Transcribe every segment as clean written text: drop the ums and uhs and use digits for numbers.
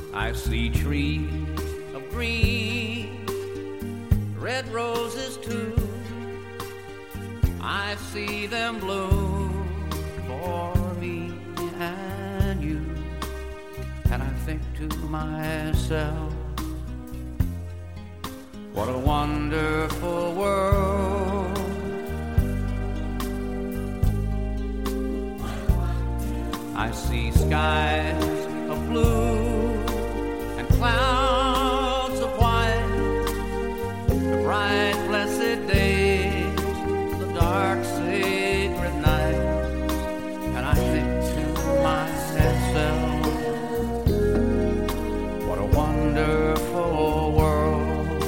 I see trees of green, red roses too. I see them bloom for me and you. And I think to myself, what a wonderful world. I see skies of blue and clouds of white, the bright blessed days, the dark sacred nights. And I think to myself, what a wonderful world.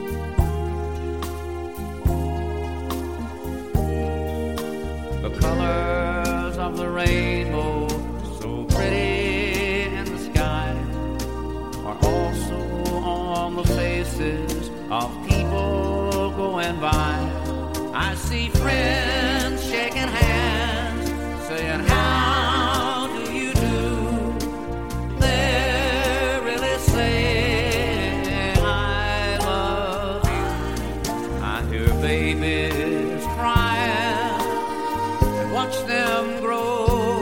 The colors of the rainbow, so pretty in the sky, are also on the faces of people going by. I see friends shaking hands, saying, how do you do? They're really saying, I love you. I hear babies crying and watch them grow.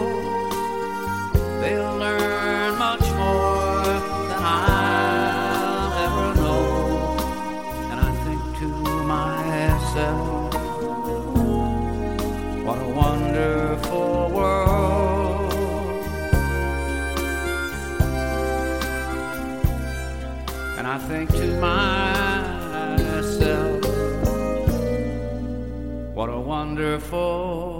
They'll learn much more than I'll ever know. And I think to myself, what a wonderful world. And I think to myself, what a wonderful